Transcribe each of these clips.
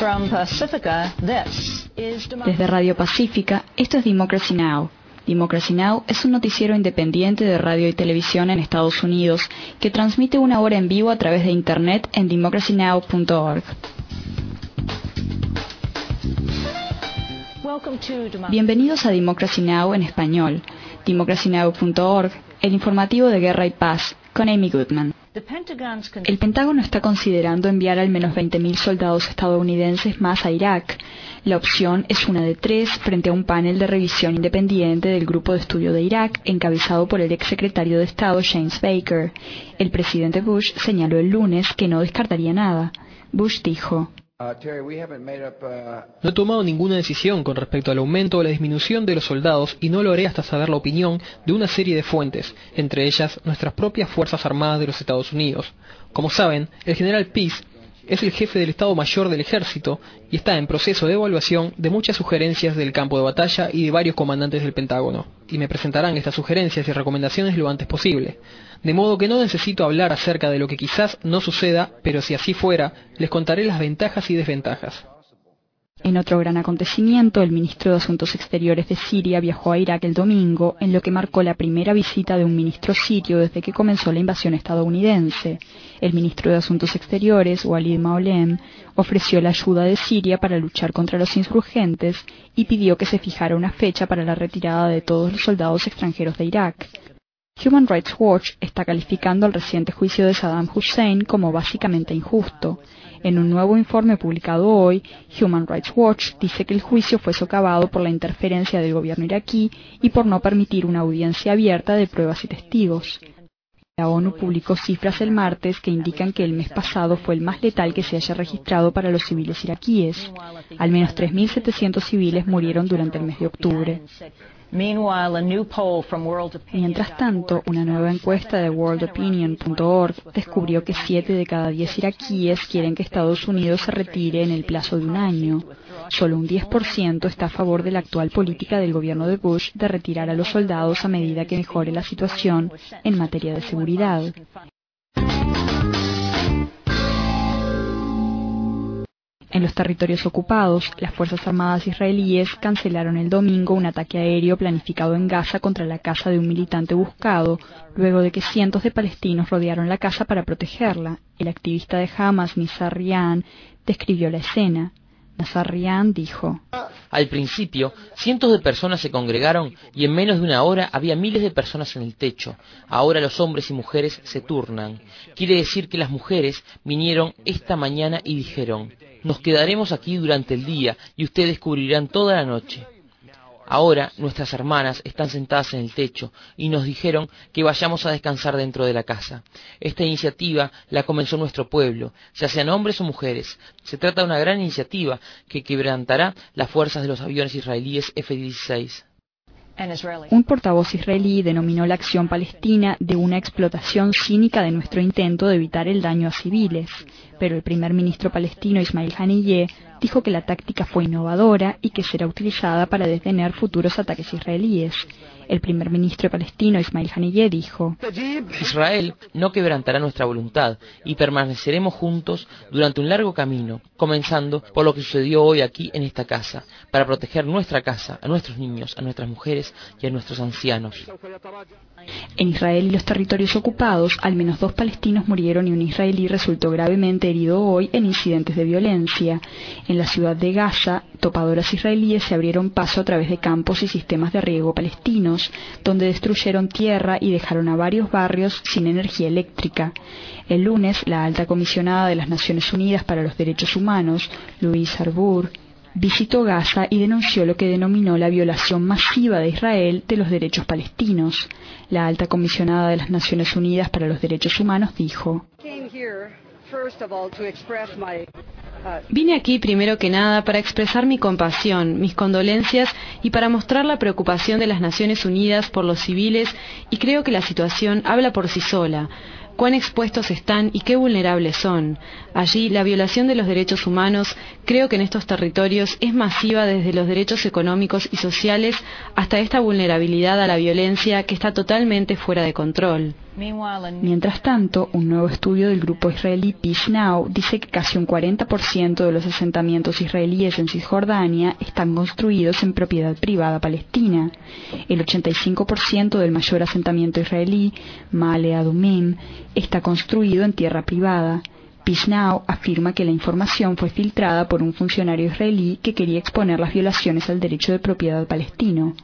Desde Radio Pacífica, esto es Democracy Now! Democracy Now! Es un noticiero independiente de radio y televisión en Estados Unidos que transmite una hora en vivo a través de Internet en democracynow.org. Bienvenidos a Democracy Now! En español. democracynow.org, el informativo de Guerra y Paz, con Amy Goodman. El Pentágono está considerando enviar al menos 20.000 soldados estadounidenses más a Irak. La opción es una de tres frente a un panel de revisión independiente del Grupo de Estudio de Irak, encabezado por el exsecretario de Estado James Baker. El presidente Bush señaló el lunes que no descartaría nada. Bush dijo: No he tomado ninguna decisión con respecto al aumento o la disminución de los soldados y no lo haré hasta saber la opinión de una serie de fuentes, entre ellas nuestras propias Fuerzas Armadas de los Estados Unidos. Como saben, el general Pease es el jefe del Estado Mayor del Ejército y está en proceso de evaluación de muchas sugerencias del campo de batalla y de varios comandantes del Pentágono, y me presentarán estas sugerencias y recomendaciones lo antes posible. De modo que no necesito hablar acerca de lo que quizás no suceda, pero si así fuera, les contaré las ventajas y desventajas. En otro gran acontecimiento, el ministro de Asuntos Exteriores de Siria viajó a Irak el domingo, en lo que marcó la primera visita de un ministro sirio desde que comenzó la invasión estadounidense. El ministro de Asuntos Exteriores, Walid Maolem, ofreció la ayuda de Siria para luchar contra los insurgentes y pidió que se fijara una fecha para la retirada de todos los soldados extranjeros de Irak. Human Rights Watch está calificando el reciente juicio de Saddam Hussein como básicamente injusto. En un nuevo informe publicado hoy, Human Rights Watch dice que el juicio fue socavado por la interferencia del gobierno iraquí y por no permitir una audiencia abierta de pruebas y testigos. La ONU publicó cifras el martes que indican que el mes pasado fue el más letal que se haya registrado para los civiles iraquíes. Al menos 3.700 civiles murieron durante el mes de octubre. Mientras tanto, una nueva encuesta de worldopinion.org descubrió que 7 de cada 10 iraquíes quieren que Estados Unidos se retire en el plazo de un año. Solo un 10% está a favor de la actual política del gobierno de Bush de retirar a los soldados a medida que mejore la situación en materia de seguridad. En los territorios ocupados, las Fuerzas Armadas israelíes cancelaron el domingo un ataque aéreo planificado en Gaza contra la casa de un militante buscado, luego de que cientos de palestinos rodearon la casa para protegerla. El activista de Hamas, Nizar Rian, describió la escena. Nizar Rian dijo: Al principio, cientos de personas se congregaron y en menos de una hora había miles de personas en el techo. Ahora los hombres y mujeres se turnan. Quiere decir que las mujeres vinieron esta mañana y dijeron: nos quedaremos aquí durante el día y ustedes cubrirán toda la noche. Ahora nuestras hermanas están sentadas en el techo y nos dijeron que vayamos a descansar dentro de la casa. Esta iniciativa la comenzó nuestro pueblo, ya sean hombres o mujeres. Se trata de una gran iniciativa que quebrantará las fuerzas de los aviones israelíes F-16. Un portavoz israelí denominó la acción palestina de una explotación cínica de nuestro intento de evitar el daño a civiles, pero el primer ministro palestino Ismail Haniyeh dijo que la táctica fue innovadora y que será utilizada para detener futuros ataques israelíes. El primer ministro palestino Ismail Haniyeh dijo: Israel no quebrantará nuestra voluntad y permaneceremos juntos durante un largo camino, comenzando por lo que sucedió hoy aquí en esta casa, para proteger nuestra casa, a nuestros niños, a nuestras mujeres y a nuestros ancianos. En Israel y los territorios ocupados, al menos 2 palestinos murieron y un israelí resultó gravemente herido hoy en incidentes de violencia. En la ciudad de Gaza, topadoras israelíes se abrieron paso a través de campos y sistemas de riego palestinos, donde destruyeron tierra y dejaron a varios barrios sin energía eléctrica. El lunes, la alta comisionada de las Naciones Unidas para los Derechos Humanos, Louise Arbour, visitó Gaza y denunció lo que denominó la violación masiva de Israel de los derechos palestinos. La alta comisionada de las Naciones Unidas para los Derechos Humanos dijo: Vine aquí primero que nada para expresar mi compasión, mis condolencias y para mostrar la preocupación de las Naciones Unidas por los civiles, y creo que la situación habla por sí sola. Cuán expuestos están y qué vulnerables son. Allí, la violación de los derechos humanos, creo que en estos territorios, es masiva desde los derechos económicos y sociales hasta esta vulnerabilidad a la violencia que está totalmente fuera de control. Mientras tanto, un nuevo estudio del grupo israelí Peace Now dice que casi un 40% de los asentamientos israelíes en Cisjordania están construidos en propiedad privada palestina. El 85% del mayor asentamiento israelí, Ma'ale Adumim, está construido en tierra privada. Peace Now afirma que la información fue filtrada por un funcionario israelí que quería exponer las violaciones al derecho de propiedad palestino.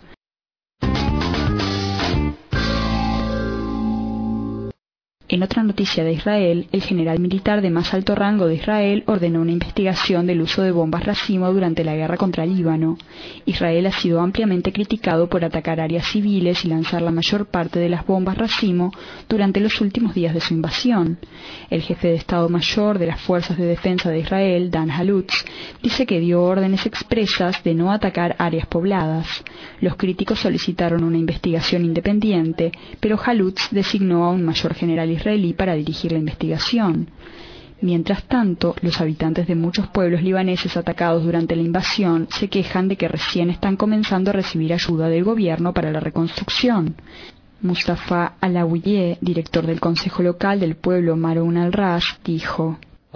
En otra noticia de Israel, el general militar de más alto rango de Israel ordenó una investigación del uso de bombas racimo durante la guerra contra Líbano. Israel ha sido ampliamente criticado por atacar áreas civiles y lanzar la mayor parte de las bombas racimo durante los últimos días de su invasión. El jefe de Estado Mayor de las Fuerzas de Defensa de Israel, Dan Halutz, dice que dio órdenes expresas de no atacar áreas pobladas. Los críticos solicitaron una investigación independiente, pero Halutz designó a un mayor general israelí para dirigir la investigación. Mientras tanto, los habitantes de muchos pueblos libaneses atacados durante la invasión se quejan de que recién están comenzando a recibir ayuda del gobierno para la reconstrucción. Mustafa Alaouieh, director del Consejo Local del pueblo Maroun al-Ras, dijo: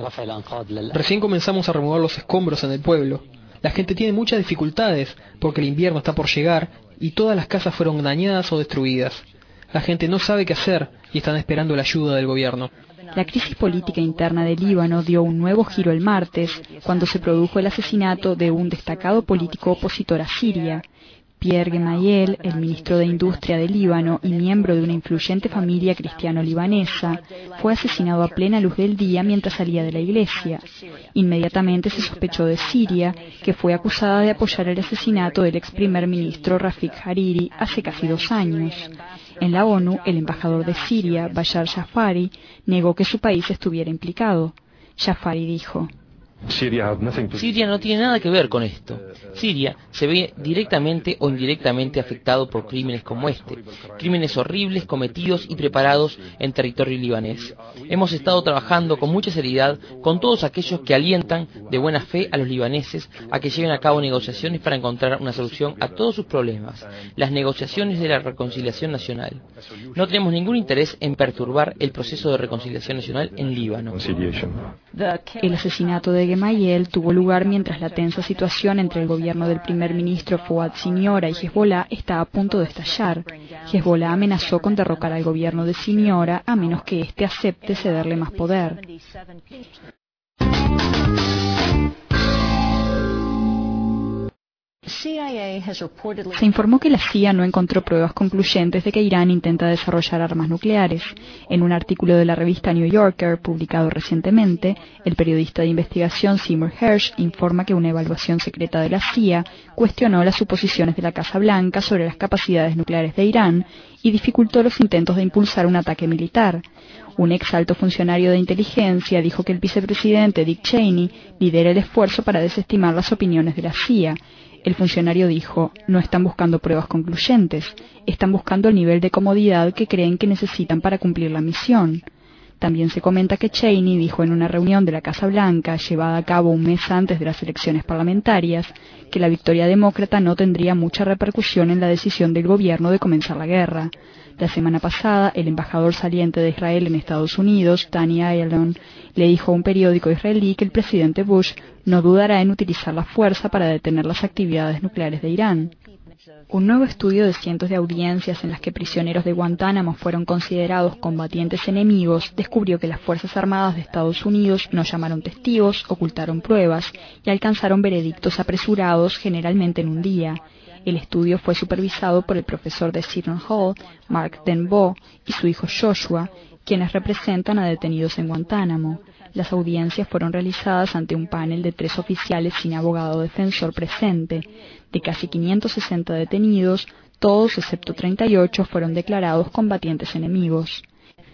Recién comenzamos a remover los escombros en el pueblo. La gente tiene muchas dificultades porque el invierno está por llegar y todas las casas fueron dañadas o destruidas. La gente no sabe qué hacer y están esperando la ayuda del gobierno. La crisis política interna de Líbano dio un nuevo giro el martes, cuando se produjo el asesinato de un destacado político opositor a Siria. Pierre Gemayel, el ministro de Industria de Líbano y miembro de una influyente familia cristiano-libanesa, fue asesinado a plena luz del día mientras salía de la iglesia. Inmediatamente se sospechó de Siria, que fue acusada de apoyar el asesinato del ex primer ministro Rafik Hariri hace casi 2 años. En la ONU, el embajador de Siria, Bashar Jafari, negó que su país estuviera implicado. Jafari dijo: Siria no tiene nada que ver con esto. Siria se ve directamente o indirectamente afectado por crímenes como este, crímenes horribles cometidos y preparados en territorio libanés. Hemos estado trabajando con mucha seriedad con todos aquellos que alientan de buena fe a los libaneses a que lleven a cabo negociaciones para encontrar una solución a todos sus problemas, las negociaciones de la reconciliación nacional. No tenemos ningún interés en perturbar el proceso de reconciliación nacional en Líbano. El asesinato de Gemayel tuvo lugar mientras la tensa situación entre el gobierno del primer ministro Fouad Siniora y Hezbollah está a punto de estallar. Hezbollah amenazó con derrocar al gobierno de Siniora a menos que éste acepte cederle más poder. Se informó que la CIA no encontró pruebas concluyentes de que Irán intenta desarrollar armas nucleares. En un artículo de la revista New Yorker, publicado recientemente, el periodista de investigación Seymour Hersh informa que una evaluación secreta de la CIA cuestionó las suposiciones de la Casa Blanca sobre las capacidades nucleares de Irán y dificultó los intentos de impulsar un ataque militar. Un ex alto funcionario de inteligencia dijo que el vicepresidente Dick Cheney lidera el esfuerzo para desestimar las opiniones de la CIA. El funcionario dijo: no están buscando pruebas concluyentes, están buscando el nivel de comodidad que creen que necesitan para cumplir la misión. También se comenta que Cheney dijo en una reunión de la Casa Blanca, llevada a cabo un mes antes de las elecciones parlamentarias, que la victoria demócrata no tendría mucha repercusión en la decisión del gobierno de comenzar la guerra. La semana pasada, el embajador saliente de Israel en Estados Unidos, Danny Ayalon, le dijo a un periódico israelí que el presidente Bush no dudará en utilizar la fuerza para detener las actividades nucleares de Irán. Un nuevo estudio de cientos de audiencias en las que prisioneros de Guantánamo fueron considerados combatientes enemigos descubrió que las Fuerzas Armadas de Estados Unidos no llamaron testigos, ocultaron pruebas y alcanzaron veredictos apresurados, generalmente en un día. El estudio fue supervisado por el profesor de Seton Hall, Mark Denbo, y su hijo Joshua, quienes representan a detenidos en Guantánamo. Las audiencias fueron realizadas ante un panel de 3 oficiales sin abogado defensor presente. De casi 560 detenidos, todos excepto 38 fueron declarados combatientes enemigos.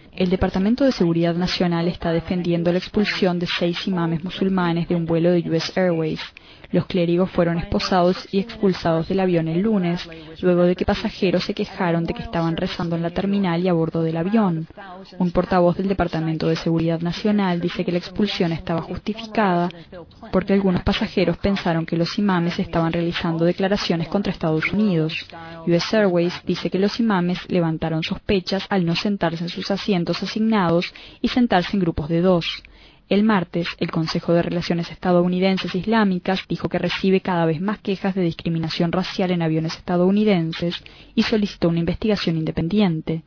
El Departamento de Seguridad Nacional está defendiendo la expulsión de 6 imames musulmanes de un vuelo de US Airways. Los clérigos fueron esposados y expulsados del avión el lunes, luego de que pasajeros se quejaron de que estaban rezando en la terminal y a bordo del avión. Un portavoz del Departamento de Seguridad Nacional dice que la expulsión estaba justificada porque algunos pasajeros pensaron que los imames estaban realizando declaraciones contra Estados Unidos. US Airways dice que los imames levantaron sospechas al no sentarse en sus asientos asignados y sentarse en grupos de 2. El martes, el Consejo de Relaciones Estadounidenses Islámicas dijo que recibe cada vez más quejas de discriminación racial en aviones estadounidenses y solicitó una investigación independiente.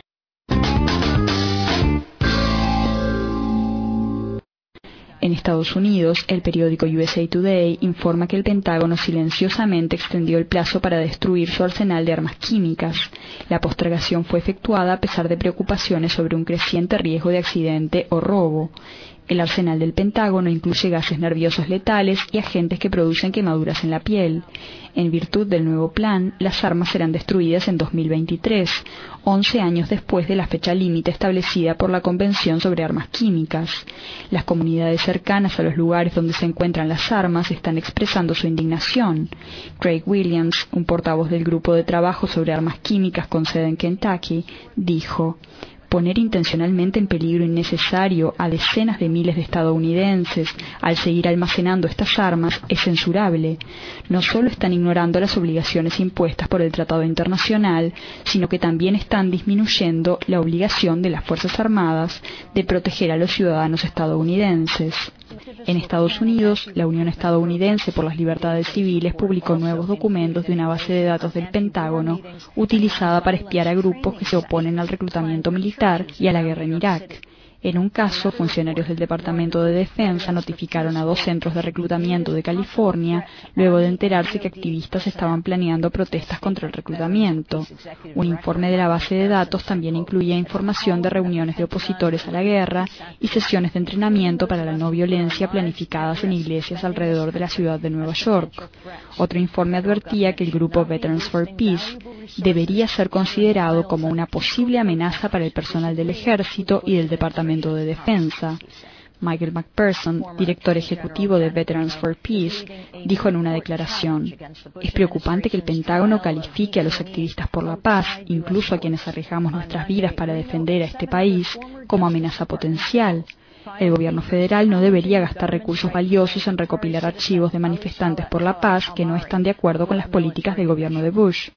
En Estados Unidos, el periódico USA Today informa que el Pentágono silenciosamente extendió el plazo para destruir su arsenal de armas químicas. La postergación fue efectuada a pesar de preocupaciones sobre un creciente riesgo de accidente o robo. El arsenal del Pentágono incluye gases nerviosos letales y agentes que producen quemaduras en la piel. En virtud del nuevo plan, las armas serán destruidas en 2023, 11 años después de la fecha límite establecida por la Convención sobre Armas Químicas. Las comunidades cercanas a los lugares donde se encuentran las armas están expresando su indignación. Craig Williams, un portavoz del Grupo de Trabajo sobre Armas Químicas con sede en Kentucky, dijo: poner intencionalmente en peligro innecesario a decenas de miles de estadounidenses al seguir almacenando estas armas es censurable. No solo están ignorando las obligaciones impuestas por el Tratado Internacional, sino que también están disminuyendo la obligación de las Fuerzas Armadas de proteger a los ciudadanos estadounidenses. En Estados Unidos, la Unión Estadounidense por las Libertades Civiles publicó nuevos documentos de una base de datos del Pentágono utilizada para espiar a grupos que se oponen al reclutamiento militar y a la guerra en Irak. En un caso, funcionarios del Departamento de Defensa notificaron a 2 centros de reclutamiento de California luego de enterarse que activistas estaban planeando protestas contra el reclutamiento. Un informe de la base de datos también incluía información de reuniones de opositores a la guerra y sesiones de entrenamiento para la no violencia planificadas en iglesias alrededor de la ciudad de Nueva York. Otro informe advertía que el grupo Veterans for Peace debería ser considerado como una posible amenaza para el personal del ejército y del Departamento de Defensa. Michael McPherson, director ejecutivo de Veterans for Peace, dijo en una declaración: es preocupante que el Pentágono califique a los activistas por la paz, incluso a quienes arriesgamos nuestras vidas para defender a este país, como amenaza potencial. El gobierno federal no debería gastar recursos valiosos en recopilar archivos de manifestantes por la paz que no están de acuerdo con las políticas del gobierno de Bush.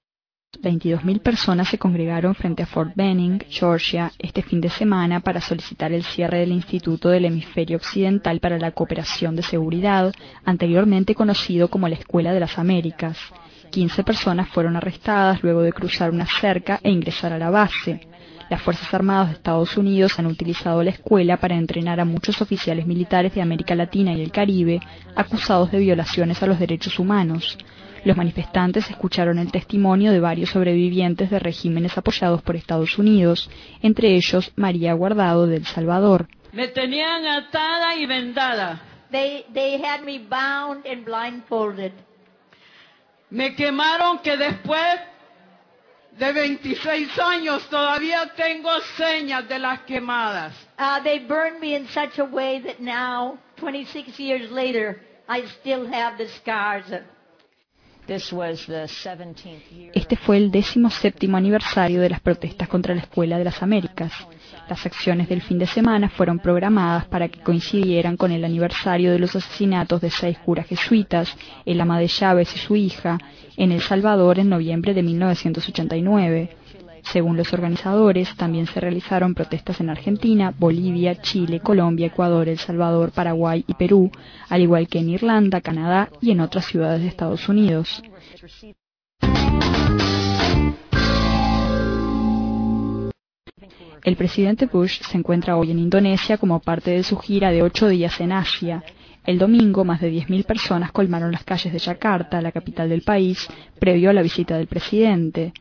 22.000 personas se congregaron frente a Fort Benning, Georgia, este fin de semana para solicitar el cierre del Instituto del Hemisferio Occidental para la Cooperación de Seguridad, anteriormente conocido como la Escuela de las Américas. 15 personas fueron arrestadas luego de cruzar una cerca e ingresar a la base. Las Fuerzas Armadas de Estados Unidos han utilizado la escuela para entrenar a muchos oficiales militares de América Latina y el Caribe acusados de violaciones a los derechos humanos. Los manifestantes escucharon el testimonio de varios sobrevivientes de regímenes apoyados por Estados Unidos, entre ellos María Guardado de El Salvador. Me tenían atada y vendada. They had me bound and blindfolded. Me quemaron que después de 26 años todavía tengo señas de las quemadas. They burned me in such a way that now, 26 years later, I still have the scars. Este fue el 17º aniversario de las protestas contra la Escuela de las Américas. Las acciones del fin de semana fueron programadas para que coincidieran con el aniversario de los asesinatos de 6 curas jesuitas, el ama de llaves y su hija, en El Salvador en noviembre de 1989. Según los organizadores, también se realizaron protestas en Argentina, Bolivia, Chile, Colombia, Ecuador, El Salvador, Paraguay y Perú, al igual que en Irlanda, Canadá y en otras ciudades de Estados Unidos. El presidente Bush se encuentra hoy en Indonesia como parte de su gira de 8 días en Asia. El domingo, más de 10.000 personas colmaron las calles de Yakarta, la capital del país, previo a la visita del presidente.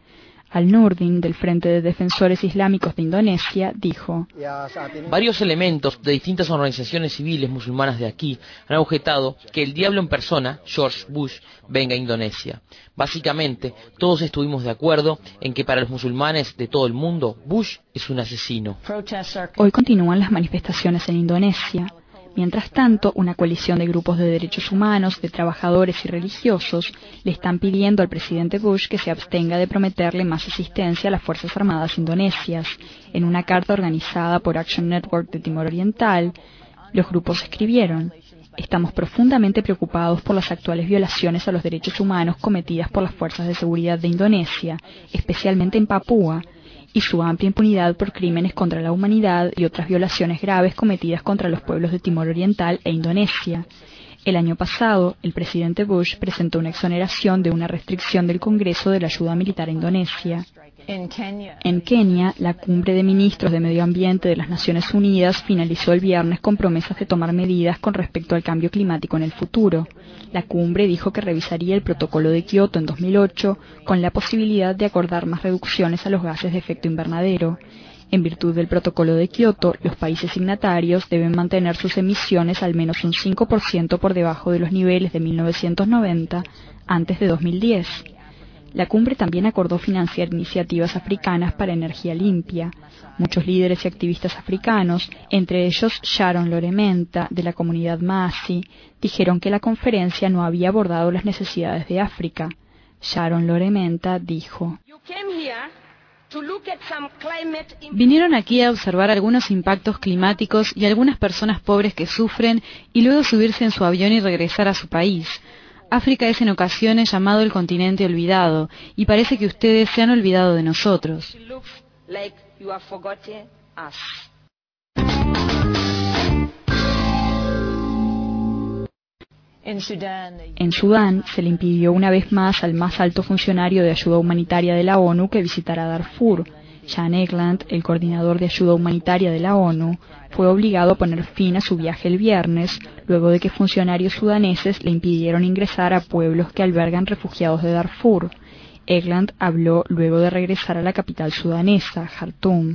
Al-Nurdin, del Frente de Defensores Islámicos de Indonesia, dijo: varios elementos de distintas organizaciones civiles musulmanas de aquí han objetado que el diablo en persona, George Bush, venga a Indonesia. Básicamente, todos estuvimos de acuerdo en que para los musulmanes de todo el mundo, Bush es un asesino. Hoy continúan las manifestaciones en Indonesia. Mientras tanto, una coalición de grupos de derechos humanos, de trabajadores y religiosos le están pidiendo al presidente Bush que se abstenga de prometerle más asistencia a las Fuerzas Armadas indonesias. En una carta organizada por Action Network de Timor Oriental, los grupos escribieron: estamos profundamente preocupados por las actuales violaciones a los derechos humanos cometidas por las fuerzas de seguridad de Indonesia, especialmente en Papúa, y su amplia impunidad por crímenes contra la humanidad y otras violaciones graves cometidas contra los pueblos de Timor Oriental e Indonesia. El año pasado, el presidente Bush presentó una exoneración de una restricción del Congreso de la ayuda militar a Indonesia. En Kenia, la cumbre de ministros de Medio Ambiente de las Naciones Unidas finalizó el viernes con promesas de tomar medidas con respecto al cambio climático en el futuro. La cumbre dijo que revisaría el protocolo de Kioto en 2008 con la posibilidad de acordar más reducciones a los gases de efecto invernadero. En virtud del protocolo de Kioto, los países signatarios deben mantener sus emisiones al menos un 5% por debajo de los niveles de 1990 antes de 2010. La cumbre también acordó financiar iniciativas africanas para energía limpia. Muchos líderes y activistas africanos, entre ellos Sharon Lorementa, de la comunidad Maasai, dijeron que la conferencia no había abordado las necesidades de África. Sharon Lorementa dijo: vinieron aquí a observar algunos impactos climáticos y algunas personas pobres que sufren y luego subirse en su avión y regresar a su país. África es en ocasiones llamado el continente olvidado, y parece que ustedes se han olvidado de nosotros. En Sudán, se le impidió una vez más al más alto funcionario de ayuda humanitaria de la ONU que visitara Darfur. Jan Egeland, el coordinador de ayuda humanitaria de la ONU, fue obligado a poner fin a su viaje el viernes, luego de que funcionarios sudaneses le impidieron ingresar a pueblos que albergan refugiados de Darfur. Egeland habló luego de regresar a la capital sudanesa, Jartum.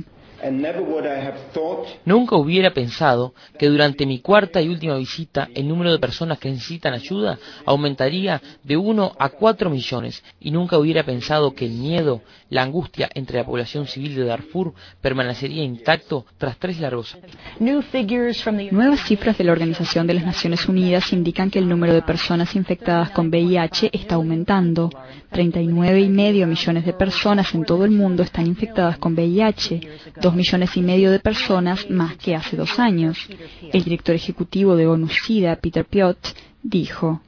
Nunca hubiera pensado que durante mi cuarta y última visita el número de personas que necesitan ayuda aumentaría de 1 a 4 millones, y nunca hubiera pensado que el miedo, la angustia entre la población civil de Darfur permanecería intacto tras 3 largos años. Nuevas cifras de la Organización de las Naciones Unidas indican que el número de personas infectadas con VIH está aumentando. 39,5 millones de personas en todo el mundo están infectadas con VIH, 2,5 millones de personas más que hace 2 años. El director ejecutivo de ONU-SIDA, Peter Piot, dijo: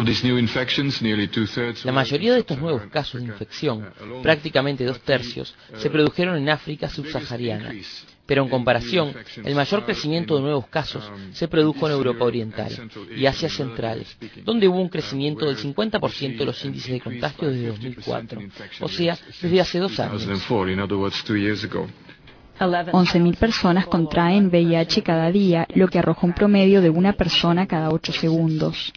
la mayoría de estos nuevos casos de infección, prácticamente 2/3, se produjeron en África subsahariana. Pero en comparación, el mayor crecimiento de nuevos casos se produjo en Europa Oriental y Asia Central, donde hubo un crecimiento del 50% de los índices de contagio desde 2004, o sea, desde hace 2 años. 11.000 personas contraen VIH cada día, lo que arroja un promedio de una persona cada 8 segundos.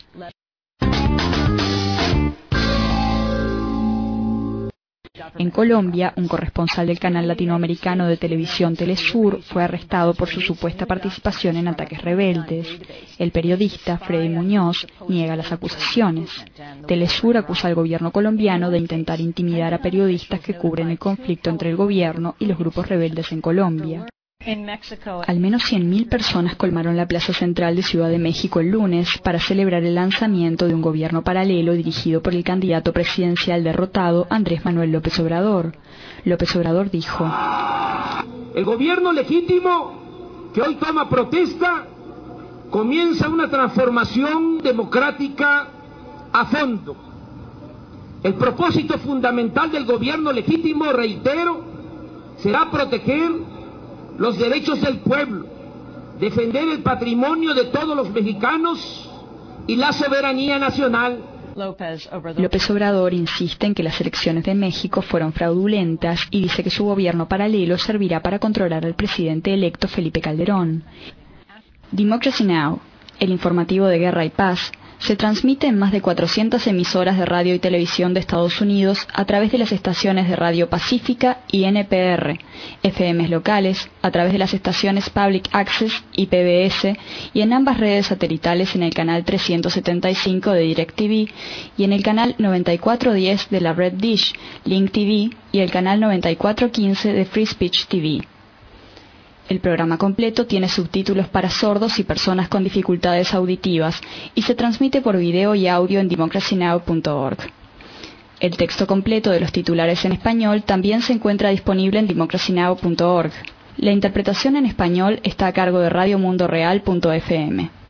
En Colombia, un corresponsal del canal latinoamericano de televisión Telesur fue arrestado por su supuesta participación en ataques rebeldes. El periodista Freddy Muñoz niega las acusaciones. Telesur acusa al gobierno colombiano de intentar intimidar a periodistas que cubren el conflicto entre el gobierno y los grupos rebeldes en Colombia. Al menos 100.000 personas colmaron la plaza central de Ciudad de México el lunes para celebrar el lanzamiento de un gobierno paralelo dirigido por el candidato presidencial derrotado Andrés Manuel López Obrador. López Obrador dijo: el gobierno legítimo que hoy toma protesta comienza una transformación democrática a fondo. El propósito fundamental del gobierno legítimo, reitero, será proteger los derechos del pueblo, defender el patrimonio de todos los mexicanos y la soberanía nacional. López Obrador insiste en que las elecciones de México fueron fraudulentas y dice que su gobierno paralelo servirá para controlar al presidente electo Felipe Calderón. Democracy Now!, el informativo de Guerra y Paz, Se transmite en más de 400 emisoras de radio y televisión de Estados Unidos a través de las estaciones de Radio Pacífica y NPR, FMs locales, a través de las estaciones Public Access y PBS, y en ambas redes satelitales en el canal 375 de DirecTV y en el canal 9410 de la red Dish, Link TV, y el canal 9415 de Free Speech TV. El programa completo tiene subtítulos para sordos y personas con dificultades auditivas y se transmite por video y audio en democracynow.org. El texto completo de los titulares en español también se encuentra disponible en democracynow.org. La interpretación en español está a cargo de radiomundoreal.fm.